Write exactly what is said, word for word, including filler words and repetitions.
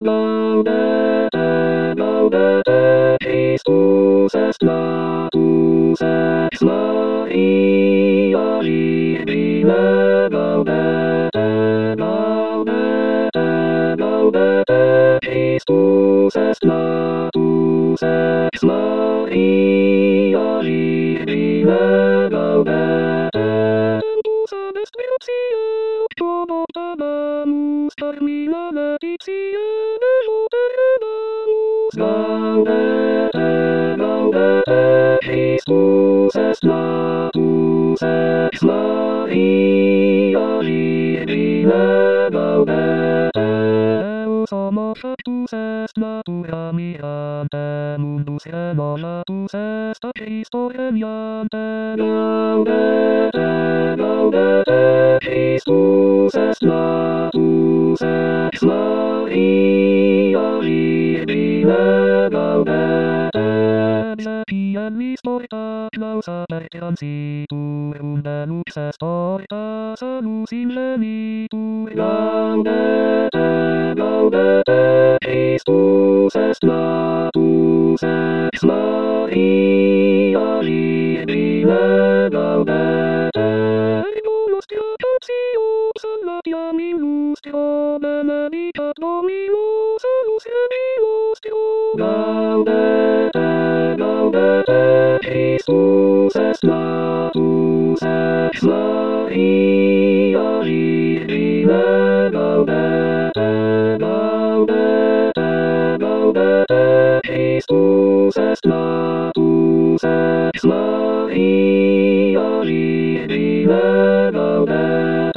Gaudete, gaudete, Christus est natus ex Maria vivile. Gaudete, gaudete, gaudete, Christus est natus ex Maria vivile. Gaudete, ventus ad est gratia, prodoctamus termina laetitia, devoteredamus. Gaudete, gaudete, Christus est natus ex Maria vivile. Gaudete, Deus homo factus est natura mirante, mundus renovatus est a Christo regnante. Gaudete, gaudete, Christus est natus ex Maria vivile. Gaudete, exequialis porta clausa per transitur, unde lux est porta salus in lenitur. Gaudete, gaudete, Christus est natus ex Maria vivile. Gaudete, nostra patio, salvatiam illustro, benedicat Dominus, salus Rei nostro. Gaudete, gaudete, Christus est natus ex Maria vivile. Gaudete, gaudete, gaudete, Christus est natus ex Maria vivile. Gaudete.